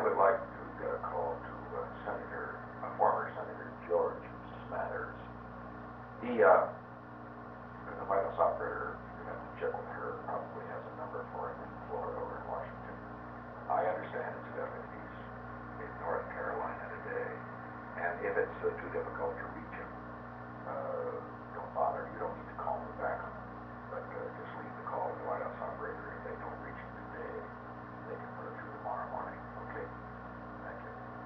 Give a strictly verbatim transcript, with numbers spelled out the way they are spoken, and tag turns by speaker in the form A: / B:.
A: would like to get a call to uh, Senator, uh, former Senator George Smathers. He, uh, the White House operator, you have to check with her, probably has a number for him in Florida or in Washington. I understand it's seven if he's in North Carolina today, and if it's uh, too difficult to reach him, uh, don't bother.